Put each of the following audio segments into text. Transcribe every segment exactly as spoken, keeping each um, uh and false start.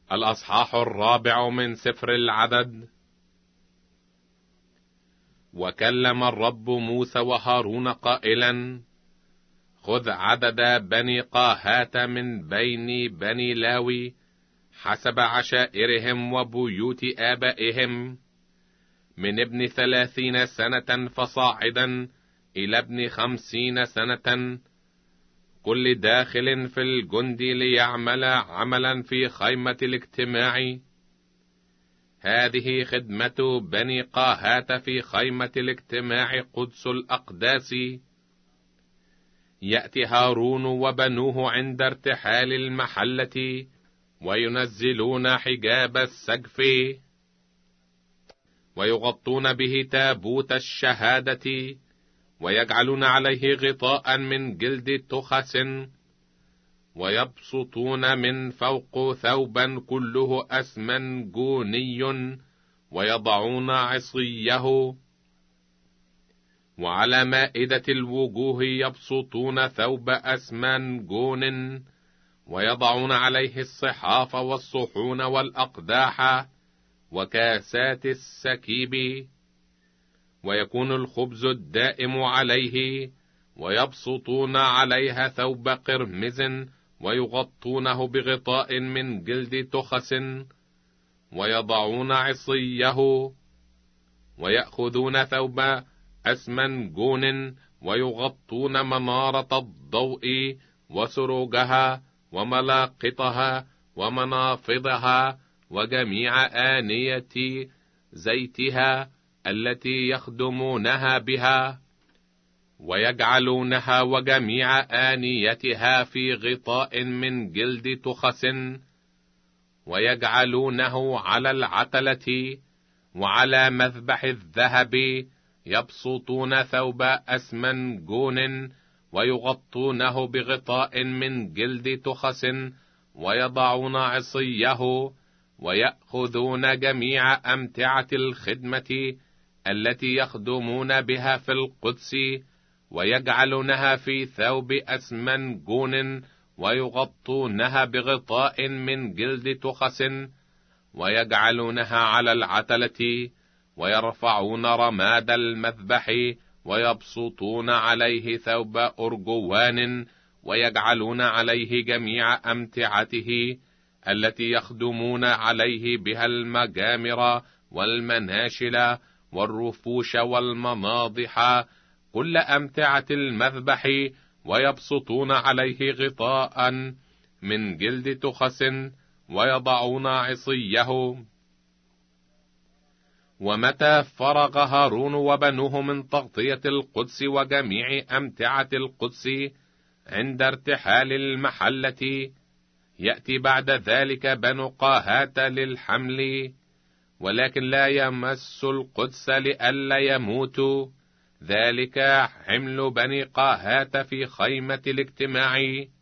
الأصحاح الرابع من سفر العدد. وكلم الرب موسى وهارون قائلا: خذ عدد بني قاهات من بين بني لاوي حسب عشائرهم وبيوت آبائهم، من ابن ثلاثين سنة فصاعدا إلى ابن خمسين سنة، كل داخل في الجند ليعمل عملا في خيمة الاجتماع. هذه خدمة بني قاهات في خيمة الاجتماع قدس الأقداس. يأتي هارون وبنوه عند ارتحال المحلة وينزلون حجاب السقف ويغطون به تابوت الشهادة، ويجعلون عليه غطاء من جلد تخس، ويبسطون من فوق ثوبا كله أسمنجوني، ويضعون عصيه، وعلى مائدة الوجوه يبسطون ثوب أسمنجون، ويضعون عليه الصحاف والصحون والأقداح وكاسات السكيب، ويكون الخبز الدائم عليه، ويبسطون عليها ثوب قرمز، ويغطونه بغطاء من جلد تخس، ويضعون عصيه، ويأخذون ثوب أسمنجون، ويغطون منارة الضوء وسروجها وملاقطها ومنافضها وجميع آنية زيتها التي يخدمونها بها، ويجعلونها وجميع آنيتها في غطاء من جلد تخس، ويجعلونه على العتلة وعلى مذبح الذهب، يبسطون ثوب أسمنجون، ويغطونه بغطاء من جلد تخس، ويضعون عصيه، ويأخذون جميع أمتعة الخدمة التي يخدمون بها في القدس، ويجعلونها في ثوب أسمنجون، ويغطونها بغطاء من جلد تخس، ويجعلونها على العتلة، ويرفعون رماد المذبح، ويبسطون عليه ثوب أرجوان، ويجعلون عليه جميع أمتعته التي يخدمون عليه بها المجامر والمناشل والرفوش والمناضح، كل أمتعة المذبح، ويبسطون عليه غطاء من جلد تخس، ويضعون عصيه. ومتى فرغ هارون وبنوه من تغطية القدس وجميع أمتعة القدس عند ارتحال المحلة، يأتي بعد ذلك بنو قاهات للحمل، ولكن لا يمس القدس لئلا يموتوا. ذلك حمل بني قاهات في خيمة الاجتماع.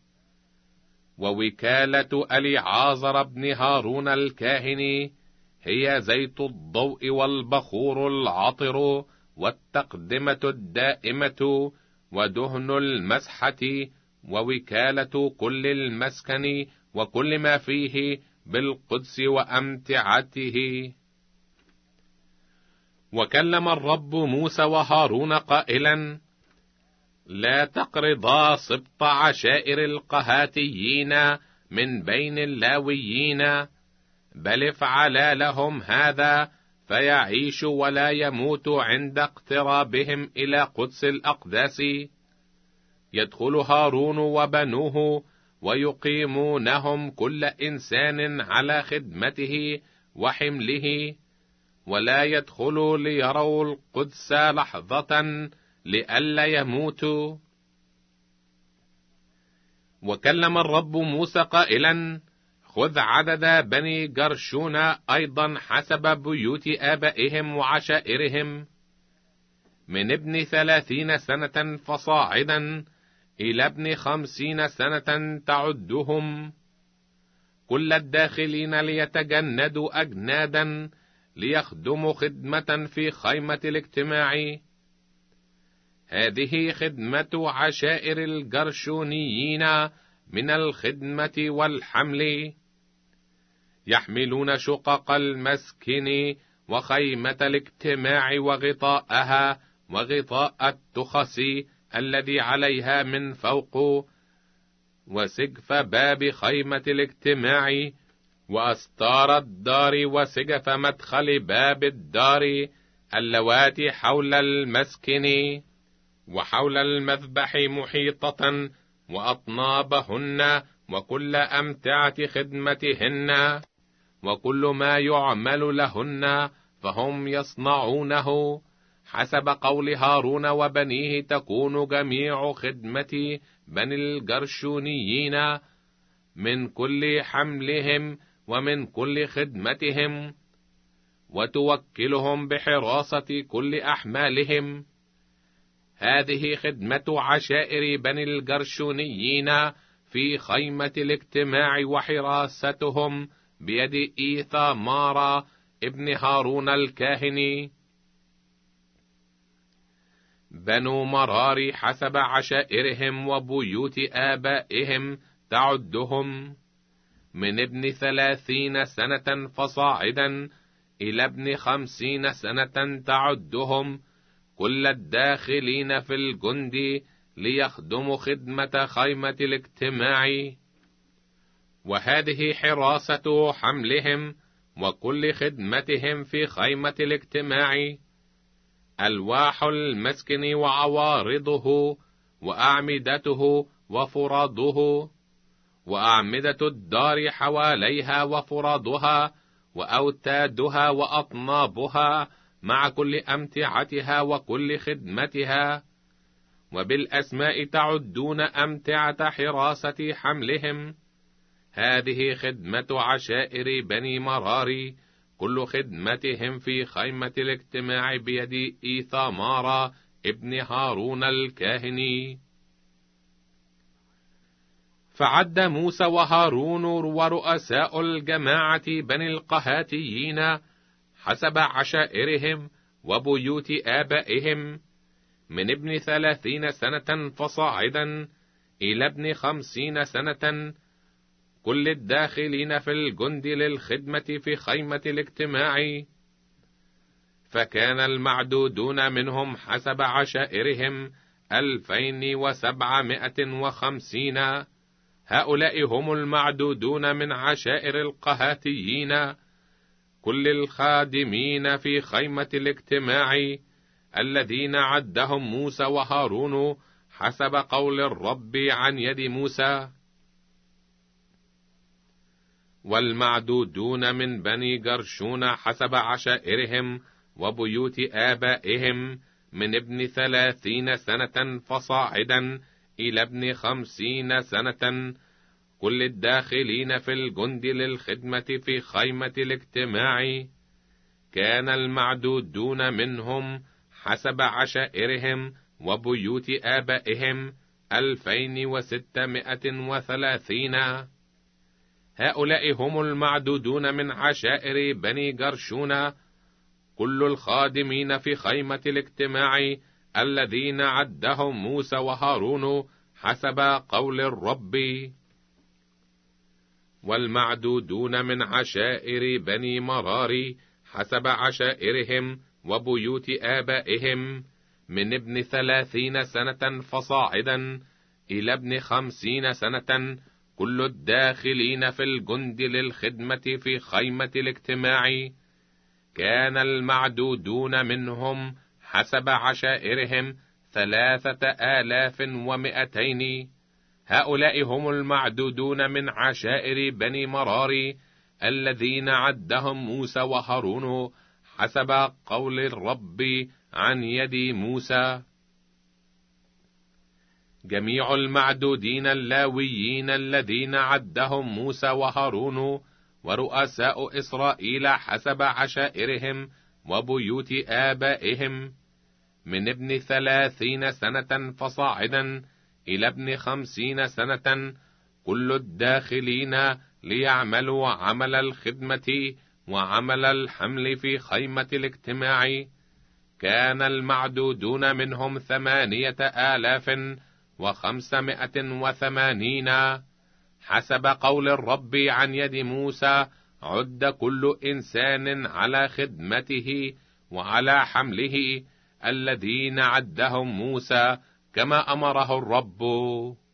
ووكالة أليعازر بن هارون الكاهن هي زيت الضوء والبخور العطر والتقدمة الدائمة ودهن المسحة، ووكالة كل المسكن وكل ما فيه بالقدس وأمتعته. وكلم الرب موسى وهارون قائلا: لا تقرضا سبط عشائر القهاتيين من بين اللاويين، بل افعلا لهم هذا فيعيش ولا يموت عند اقترابهم إلى قدس الأقداس. يدخل هارون وبنوه ويقيمونهم كل إنسان على خدمته وحمله، ولا يدخلوا ليروا القدس لحظة لئلا يموتوا. وكلم الرب موسى قائلا: خذ عدد بني جرشون أيضا حسب بيوت آبائهم وعشائرهم، من ابن ثلاثين سنة فصاعدا إلى ابن خمسين سنة تعدهم، كل الداخلين ليتجندوا أجنادا ليخدموا خدمة في خيمة الاجتماع. هذه خدمة عشائر الجرشونيين من الخدمة والحمل. يحملون شقق المسكن وخيمة الاجتماع وغطاءها وغطاء التخس الذي عليها من فوق، وسقف باب خيمة الاجتماع، وأستار الدار، وسقف مدخل باب الدار اللواتي حول المسكن وحول المذبح محيطة، وأطنابهن وكل أمتعة خدمتهن وكل ما يعمل لهن فهم يصنعونه. حسب قول هارون وبنيه تكون جميع خدمة بني الجرشونيين من كل حملهم ومن كل خدمتهم، وتوكلهم بحراسة كل أحمالهم. هذه خدمة عشائر بني الجرشونيين في خيمة الاجتماع وحراستهم بيد إيثامار ابن هارون الكاهني. بنو مراري حسب عشائرهم وبيوت آبائهم تعدهم من ابن ثلاثين سنة فصاعدا إلى ابن خمسين سنة تعدهم كل الداخلين في الجند ليخدموا خدمة خيمة الاجتماع. وهذه حراسة حملهم وكل خدمتهم في خيمة الاجتماع: ألواح المسكن وعوارضه وأعمدته وفراده، وأعمدة الدار حواليها وفرادها وأوتادها وأطنابها مع كل أمتعتها وكل خدمتها. وبالأسماء تعدون أمتعة حراسة حملهم. هذه خدمة عشائر بني مراري كل خدمتهم في خيمة الاجتماع بيد إيثامار ابن هارون الكاهني. فعد موسى وهارون ورؤساء الجماعة بني القهاتيين حسب عشائرهم وبيوت آبائهم من ابن ثلاثين سنة فصاعدا إلى ابن خمسين سنة كل الداخلين في الجند للخدمة في خيمة الاجتماع. فكان المعدودون منهم حسب عشائرهم ألفين وسبعمائة وخمسين. هؤلاء هم المعدودون من عشائر القهاتيين كل الخادمين في خيمة الاجتماع الذين عدهم موسى وهارون حسب قول الرب عن يد موسى. والمعدودون من بني جرشون حسب عشائرهم وبيوت آبائهم من ابن ثلاثين سنة فصاعدا إلى ابن خمسين سنة كل الداخلين في الجند للخدمة في خيمة الاجتماع. كان المعدودون منهم حسب عشائرهم وبيوت آبائهم ألفين وستمائة وثلاثين. هؤلاء هم المعدودون من عشائر بني جرشون كل الخادمين في خيمة الاجتماع الذين عدهم موسى وهارون حسب قول الرب. والمعدودون من عشائر بني مراري حسب عشائرهم وبيوت آبائهم من ابن ثلاثين سنة فصاعدا إلى ابن خمسين سنة كل الداخلين في الجند للخدمة في خيمة الاجتماع. كان المعدودون منهم حسب عشائرهم ثلاثة آلاف ومئتين. هؤلاء هم المعدودون من عشائر بني مراري الذين عدهم موسى وهارون حسب قول الرب عن يد موسى. جميع المعدودين اللاويين الذين عدهم موسى وهارون ورؤساء إسرائيل حسب عشائرهم وبيوت آبائهم من ابن ثلاثين سنة فصاعدا إلى ابن خمسين سنة كل الداخلين ليعملوا عمل الخدمة وعمل الحمل في خيمة الاجتماع. كان المعدودون منهم ثمانية آلاف وخمسمائة وثمانين حسب قول الرب عن يد موسى عد كل إنسان على خدمته وعلى حمله الذين عدهم موسى كما أمره الرب.